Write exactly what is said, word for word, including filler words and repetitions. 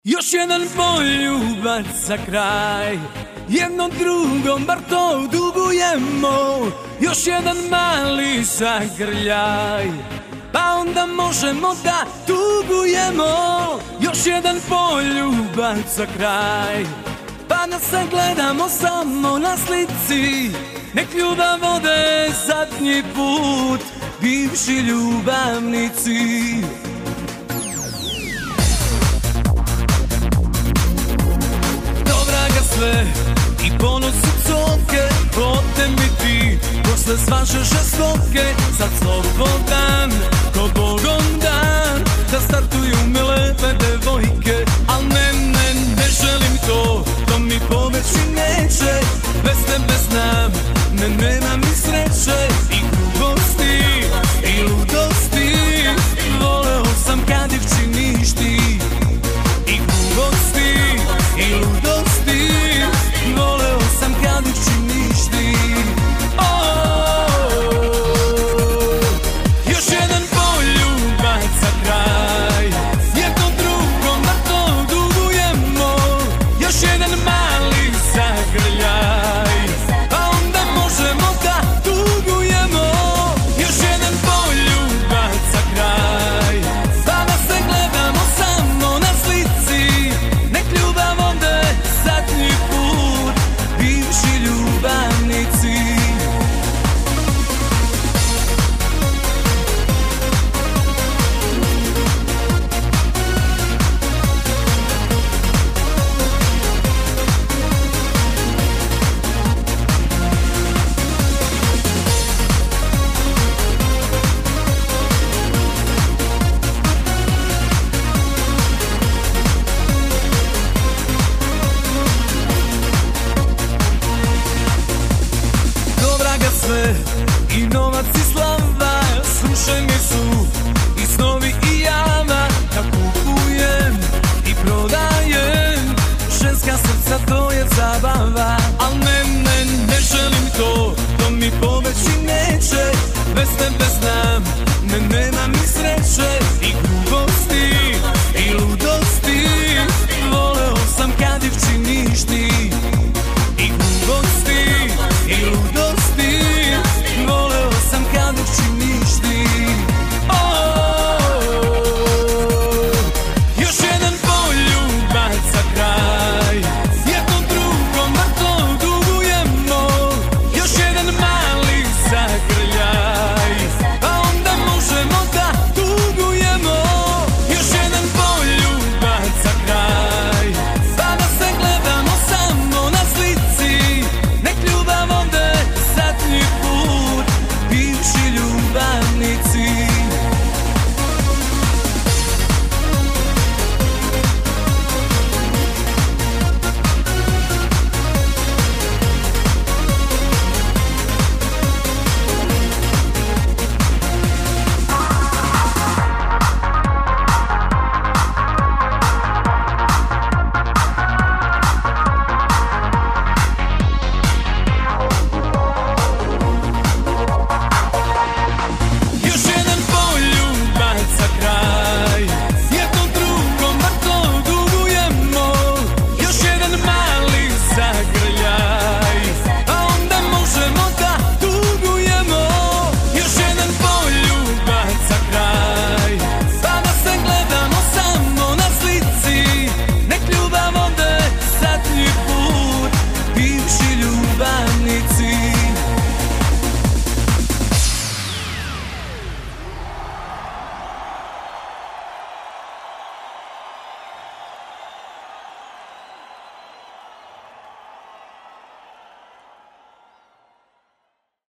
Još jedan poljubac za kraj, jedno drugom bar to dugujemo. Još jedan mali zagrljaj, pa onda možemo da tugujemo. Još jedan poljubac za kraj, pa da se gledamo samo na slici. Nek ljubav ode zadnji put, bivši ljubavnici. Sve i ponosi covke, ode mi ti posle svaše žestoke, sad slobodan.